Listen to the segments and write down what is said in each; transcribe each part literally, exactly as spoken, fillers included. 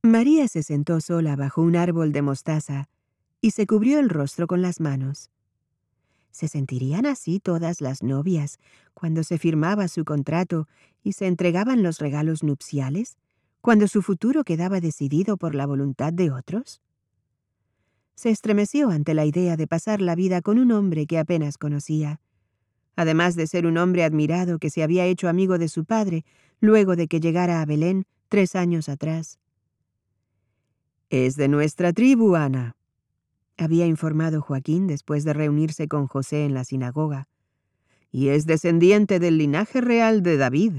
María se sentó sola bajo un árbol de mostaza y se cubrió el rostro con las manos. ¿Se sentirían así todas las novias cuando se firmaba su contrato y se entregaban los regalos nupciales, cuando su futuro quedaba decidido por la voluntad de otros? Se estremeció ante la idea de pasar la vida con un hombre que apenas conocía, además de ser un hombre admirado que se había hecho amigo de su padre luego de que llegara a Belén tres años atrás. «Es de nuestra tribu, Ana», había informado Joaquín después de reunirse con José en la sinagoga, «y es descendiente del linaje real de David».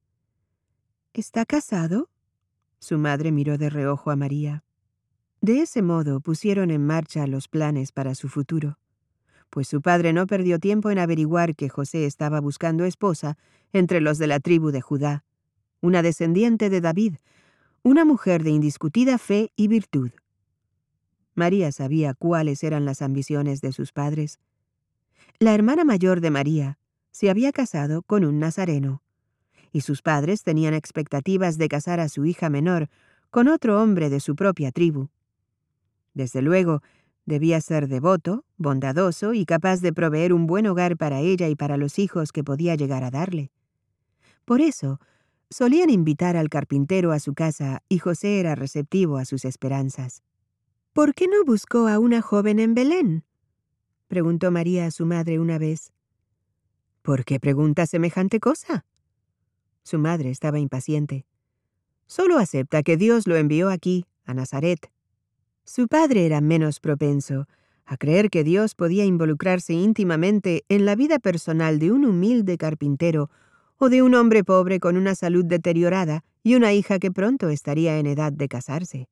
«¿Está casado?», su madre miró de reojo a María. De ese modo pusieron en marcha los planes para su futuro, pues su padre no perdió tiempo en averiguar que José estaba buscando esposa entre los de la tribu de Judá, una descendiente de David, una mujer de indiscutida fe y virtud. María sabía cuáles eran las ambiciones de sus padres. La hermana mayor de María se había casado con un nazareno, y sus padres tenían expectativas de casar a su hija menor con otro hombre de su propia tribu. Desde luego, debía ser devoto, bondadoso y capaz de proveer un buen hogar para ella y para los hijos que podía llegar a darle. Por eso, solían invitar al carpintero a su casa y José era receptivo a sus esperanzas. «¿Por qué no buscó a una joven en Belén?», preguntó María a su madre una vez. «¿Por qué pregunta semejante cosa?». Su madre estaba impaciente. «Solo acepta que Dios lo envió aquí, a Nazaret». Su padre era menos propenso a creer que Dios podía involucrarse íntimamente en la vida personal de un humilde carpintero o de un hombre pobre con una salud deteriorada y una hija que pronto estaría en edad de casarse.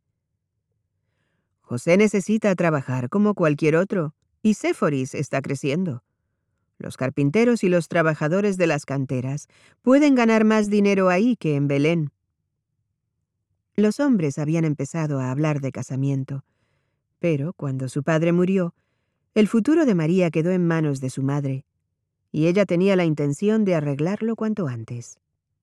«José necesita trabajar como cualquier otro, y Séforis está creciendo. Los carpinteros y los trabajadores de las canteras pueden ganar más dinero ahí que en Belén». Los hombres habían empezado a hablar de casamiento, pero cuando su padre murió, el futuro de María quedó en manos de su madre, y ella tenía la intención de arreglarlo cuanto antes.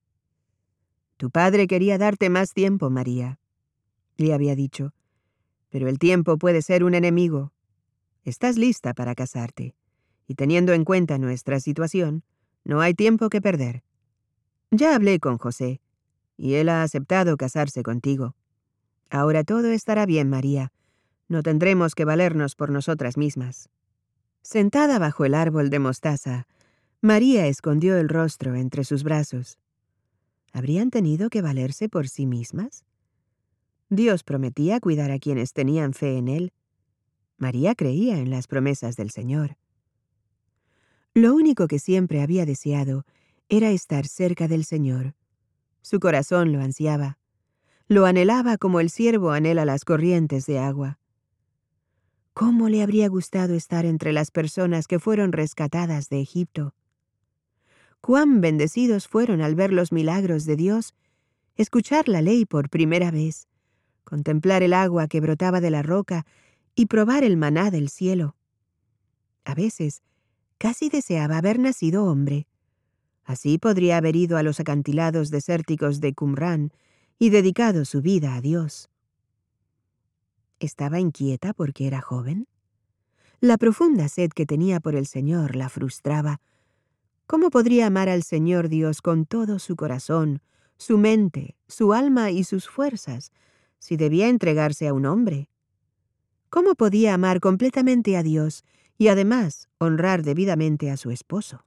«Tu padre quería darte más tiempo, María», le había dicho, «pero el tiempo puede ser un enemigo. Estás lista para casarte, y teniendo en cuenta nuestra situación, no hay tiempo que perder. Ya hablé con José, y él ha aceptado casarse contigo. Ahora todo estará bien, María. No tendremos que valernos por nosotras mismas». Sentada bajo el árbol de mostaza, María escondió el rostro entre sus brazos. ¿Habrían tenido que valerse por sí mismas? Dios prometía cuidar a quienes tenían fe en Él. María creía en las promesas del Señor. Lo único que siempre había deseado era estar cerca del Señor. Su corazón lo ansiaba. Lo anhelaba como el ciervo anhela las corrientes de agua. ¿Cómo le habría gustado estar entre las personas que fueron rescatadas de Egipto? Cuán bendecidos fueron al ver los milagros de Dios, escuchar la ley por primera vez, contemplar el agua que brotaba de la roca y probar el maná del cielo. A veces, casi deseaba haber nacido hombre. Así podría haber ido a los acantilados desérticos de Qumrán y dedicado su vida a Dios. ¿Estaba inquieta porque era joven? La profunda sed que tenía por el Señor la frustraba. ¿Cómo podría amar al Señor Dios con todo su corazón, su mente, su alma y sus fuerzas, si debía entregarse a un hombre? ¿Cómo podía amar completamente a Dios y además honrar debidamente a su esposo?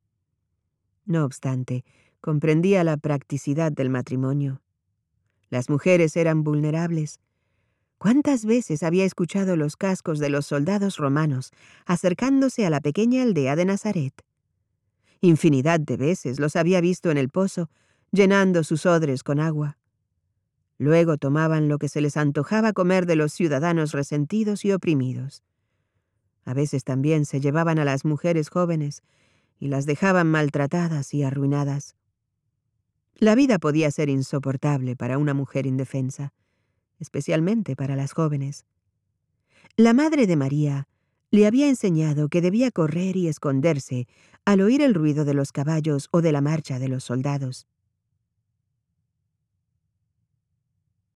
No obstante, comprendía la practicidad del matrimonio. Las mujeres eran vulnerables. ¿Cuántas veces había escuchado los cascos de los soldados romanos acercándose a la pequeña aldea de Nazaret? Infinidad de veces los había visto en el pozo, llenando sus odres con agua. Luego tomaban lo que se les antojaba comer de los ciudadanos resentidos y oprimidos. A veces también se llevaban a las mujeres jóvenes y las dejaban maltratadas y arruinadas. La vida podía ser insoportable para una mujer indefensa, especialmente para las jóvenes. La madre de María le había enseñado que debía correr y esconderse al oír el ruido de los caballos o de la marcha de los soldados.